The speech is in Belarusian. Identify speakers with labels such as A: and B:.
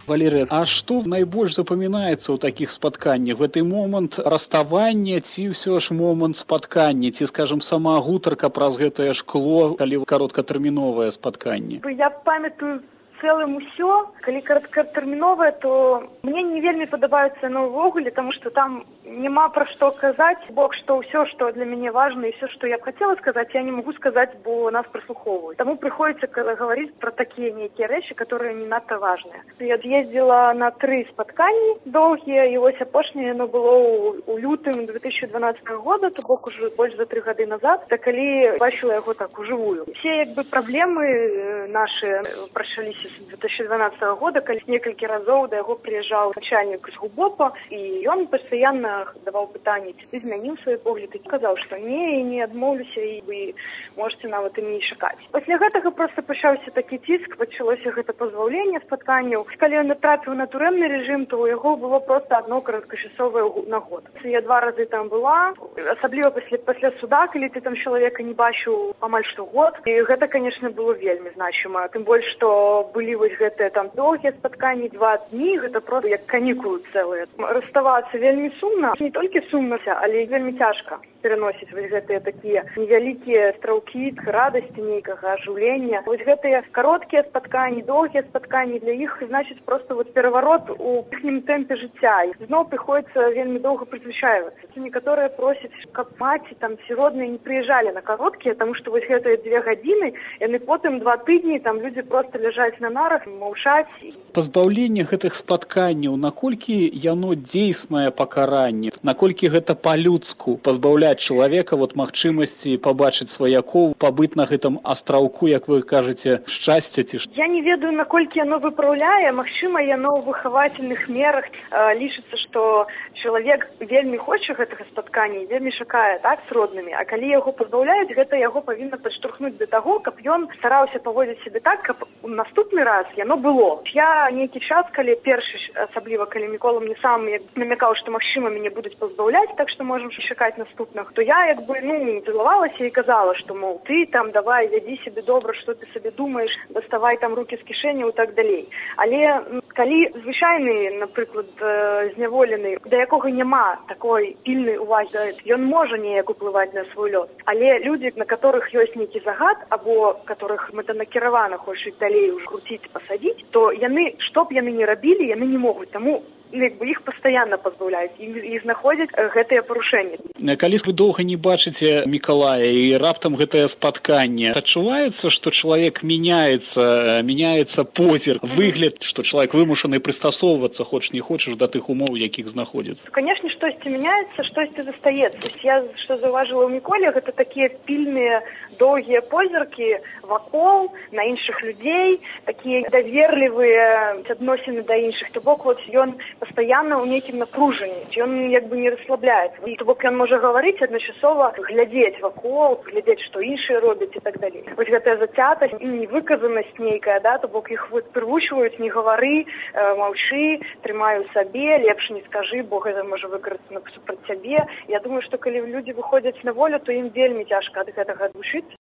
A: Валерия, а што найбольш запамінаецца ў такіх спатканнях? Гэты момант раставання ці ўсё ж момант спаткання, ці, скажам, сама гутарка праз гэтае шкло, калі кароткатэрміновае спатканне?
B: Я памятаю цэлым усё. Калі кароткатэрміновае, то мне не вельмі падабаюцца яны ўвогуле, таму што там няма пра што казаць, бок што ўсё, што для мяне важна і ўсё, што я б хацела сказаць, я не магу сказаць, бо нас прыслухоўваюць. Таму прыходзіцца гаварыць пра такія нейкія рэчы, которые не надта важныя. Я з'ездзіла на 3 спатканні доўгія, і вось апошняе яно было ў лютым 2012 года, то бок ужо больш за 3 гады назад, так калі бачыла яго так ужывую. Все праблемы наши прачаліся з 2012 года, калі некалькі разоў да яго прыязджаў начальнік з ГУБОПа, і ён пастаянна даваў пытанні, ці ты змяніў свой погляд, і казаў, што не, і не адмоўлюся, і вы можете нават і не чакаць. Пасля гэтага проста пачаўся такі ціск, пачалося гэта пазваўленне спатканняў. Калі ён натрапіў на турэмны рэжым, то ў яго было проста адно кароткачасовае на год. Я 2 разы там была, асабліва пасля суда, калі ты там чалавека не бачыў амаль што год. І гэта, конечно, было вельмі значыма. Тым больш, што былі вось гэтыя там доўгія спатканні, 2 дні, гэта просто як канікулы цэлыя. Раставацца вельмі сумна, не толькі сумна, але і вельмі цяжка пераносіць вось гэтыя такія невялікія страўкі радасці нейкага ажыўлення. Вось гэтыя кароткія спатканні, доўгія спатканні, для іх значыць просто вот пераварот у іхнім тэмпе жыцця. І зноў прыходзіцца вельмі доўга прызвычайвацца. Некаторыя просяць, каб маці там ці родныя не прыязджалі на кароткія, таму што вось гэтыя 2 гадзіны, яны потым 2 тыдні там людзі проста ляжаць на нарах, маўчаць.
A: Пазбаўленне гэтых спатканняў, наколькі яно дзейснае пакаранне, наколькі гэта па-людску пазбаўляць чалавека вот магчымасці пабачыць сваякоў, пабыць на гэтым астраўку, як вы кажаце, шчасця ці што?
B: Я не ведаю, наколькі яно выпраўляе, магчыма, яно ў выхавательных мерах. Лічыцца, што чалавек вельмі хоча гэтага спаткання, вельмі чакае, так, з роднымі, а калі яго пазбаўляюць, гэта яго павінна падштурхнуць да таго, каб ён стараўся паводзіць сябе так, каб у наступны раз яно было. Я нейкі час, калі першы, асабліва калі Мікола мне сам намякаў, што магчыма мяне будуць пазбаўляць, так што можам чакаць наступных, то я цалавалася і казала, што мол, ты там давай, вядзі сябе добра, што ты сабе думаеш, даставай там рукі з кішэняў і так далей. Але калі звычайны, напрыклад, зняволены, да якога няма такой пільнай увагі, ён можа неяк уплываць на свой лёс. Але людзі, на которых ёсць нейкі загад, або которых мэтанакіравана хочуць далей уже круціць, пасадзіць, то яны, што б яны не рабілі, яны не могуць. Таму іх пастаянна пазбаўляюць і знаходзяць гэтыя парушэнні.
A: Калі вы доўга не бачыце Мікалая і раптам гэтае спатканне, адчуваецца, што чалавек мяняецца позір, выгляд, што чалавек вымушаны прыстасоўвацца, хоч не хочаш, да тых умоў, якіх знаходзіцца?
B: Канешне, штосьці мяняецца, штосьці застаецца. Я што заўважыла ў Міколе, гэта такія пільныя доўгія позіркі вакол, на іншых людзей, такія даверлівыя адносіны да іншых. То бок, ён пастаянна ў нейкім напружанні. Ён як бы не расслабляецца. То бок ён можа гаварыць адначасова, глядзець вакол, глядзець, што іншыя робяць і так далей. Вось гэтая зацятасць і невыказанасць нейкая, да, то бок іх прывучваюць, не гавары, маўчы, трымаю сабе, лепш не скажы, бо гэта можа выкарыстана супраць цябе. Я думаю, што калі людзі выходзяць на волю, то ім вельмі цяжка ад гэтага адвучыцца.